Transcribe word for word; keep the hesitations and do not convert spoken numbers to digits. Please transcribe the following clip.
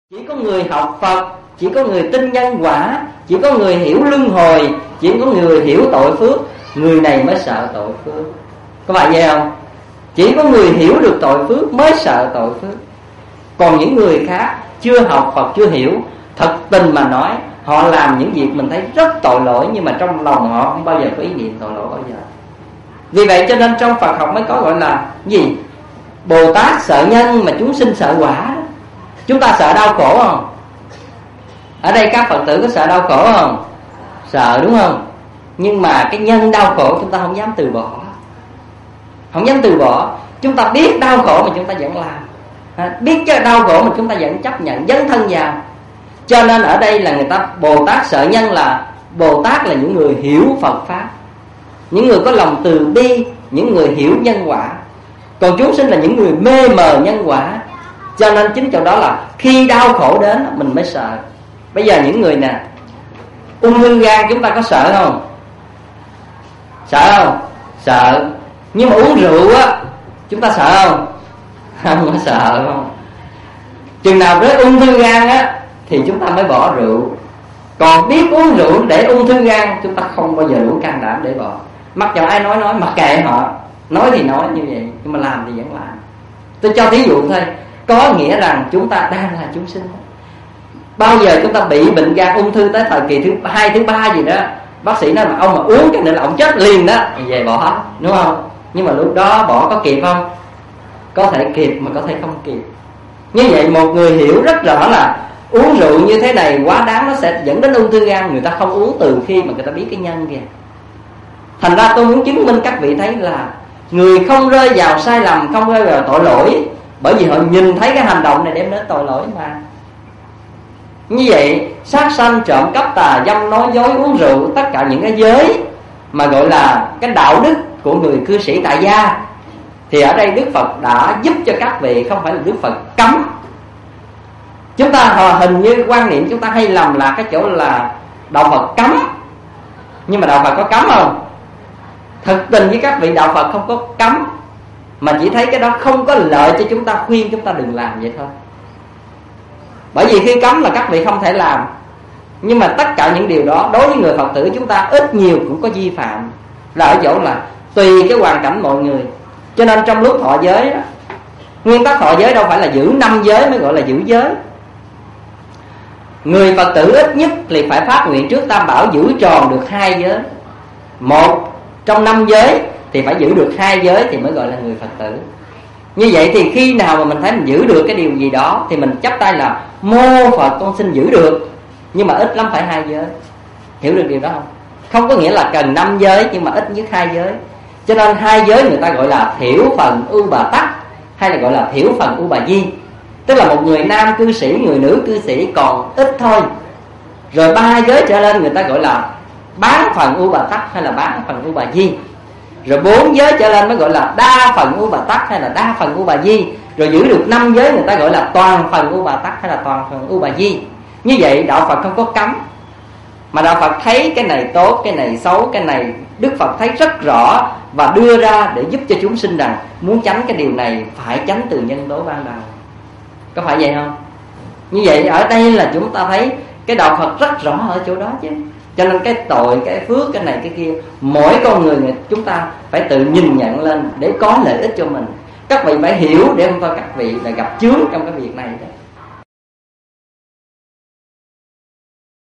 Chỉ có người học Phật, chỉ có người tin nhân quả, chỉ có người hiểu luân hồi, chỉ có người hiểu tội phước, người này mới sợ tội phước. Có phải vậy không? Chỉ có người hiểu được tội phước mới sợ tội phước. Còn những người khác chưa học Phật, chưa hiểu, thật tình mà nói, họ làm những việc mình thấy rất tội lỗi, nhưng mà trong lòng họ không bao giờ có ý niệm tội lỗi bao giờ. Vì vậy cho nên trong Phật học mới có gọi là gì? Bồ Tát sợ nhân mà chúng sinh sợ quả. Chúng ta sợ đau khổ không? Ở đây các Phật tử có sợ đau khổ không? Sợ, đúng không? Nhưng mà cái nhân đau khổ chúng ta không dám từ bỏ. Không dám từ bỏ. Chúng ta biết đau khổ mà chúng ta vẫn làm, à, biết cái đau khổ mà chúng ta vẫn chấp nhận, dấn thân vào. Cho nên ở đây là người ta Bồ Tát sợ nhân, là Bồ Tát là những người hiểu Phật Pháp, những người có lòng từ bi, những người hiểu nhân quả. Còn chúng sinh là những người mê mờ nhân quả. Cho nên chính chỗ đó là khi đau khổ đến mình mới sợ. Bây giờ những người nè, ung thư gan chúng ta có sợ không? Sợ không? Sợ. Nhưng mà uống rượu á, chúng ta sợ không? Không có sợ không? Chừng nào với ung thư gan á thì chúng ta mới bỏ rượu. Còn biết uống rượu để ung thư gan, chúng ta không bao giờ đủ can đảm để bỏ. Mặc cho ai nói nói, mặc kệ họ. Nói thì nói như vậy, nhưng mà làm thì vẫn làm. Tôi cho thí dụ thôi. Có nghĩa rằng chúng ta đang là chúng sinh. Bao giờ chúng ta bị bệnh gan ung thư tới thời kỳ thứ hai, thứ ba gì đó, bác sĩ nói mà ông mà uống cái này là ông chết liền đó, về bỏ, đúng không? Nhưng mà lúc đó bỏ có kịp không? Có thể kịp mà có thể không kịp. Như vậy một người hiểu rất rõ là uống rượu như thế này quá đáng, nó sẽ dẫn đến ung thư gan. Người ta không uống từ khi mà người ta biết cái nhân kìa. Thành ra tôi muốn chứng minh các vị thấy là người không rơi vào sai lầm, không rơi vào tội lỗi, bởi vì họ nhìn thấy cái hành động này đem đến tội lỗi mà. Như vậy sát sanh, trộm cắp, tà dâm, nói dối, uống rượu, tất cả những cái giới mà gọi là cái đạo đức của người cư sĩ tại gia, thì ở đây Đức Phật đã giúp cho các vị, không phải là Đức Phật cấm. Chúng ta hòa hình như quan niệm chúng ta hay lầm là cái chỗ là đạo Phật cấm. Nhưng mà đạo Phật có cấm không? Thực tình với các vị, đạo Phật không có cấm, mà chỉ thấy cái đó không có lợi cho chúng ta, khuyên chúng ta đừng làm vậy thôi. Bởi vì khi cấm là các vị không thể làm. Nhưng mà tất cả những điều đó đối với người Phật tử chúng ta ít nhiều cũng có vi phạm. Là ở chỗ là tùy cái hoàn cảnh mọi người. Cho nên trong lúc thọ giới đó, nguyên tắc thọ giới đâu phải là giữ năm giới mới gọi là giữ giới. Người Phật tử ít nhất thì phải phát nguyện trước Tam Bảo giữ tròn được hai giới. Một trong năm giới thì phải giữ được hai giới thì mới gọi là người Phật tử. Như vậy thì khi nào mà mình thấy mình giữ được cái điều gì đó thì mình chắp tay là mô Phật con xin giữ được. Nhưng mà ít lắm phải hai giới. Hiểu được điều đó không? Không có nghĩa là cần năm giới, nhưng mà ít nhất hai giới. Cho nên hai giới người ta gọi là thiểu phần ưu bà tắc, hay là gọi là thiểu phần ưu bà di. Tức là một người nam cư sĩ, người nữ cư sĩ còn ít thôi. Rồi ba giới trở lên người ta gọi là bán phần ưu bà tắc hay là bán phần ưu bà di. Rồi bốn giới trở lên mới gọi là đa phần ưu bà tắc hay là đa phần ưu bà di. Rồi giữ được năm giới người ta gọi là toàn phần ưu bà tắc hay là toàn phần ưu bà di. Như vậy đạo Phật không có cấm, mà đạo Phật thấy cái này tốt, cái này xấu, cái này Đức Phật thấy rất rõ và đưa ra để giúp cho chúng sinh rằng muốn tránh cái điều này phải tránh từ nhân tố ban đầu. Có phải vậy không? Như vậy ở đây là chúng ta thấy cái đạo Phật rất rõ ở chỗ đó chứ. Cho nên cái tội, cái phước, cái này cái kia, mỗi con người chúng ta phải tự nhìn nhận lên để có lợi ích cho mình. Các vị phải hiểu để không thôi các vị là gặp chướng trong cái việc này đó.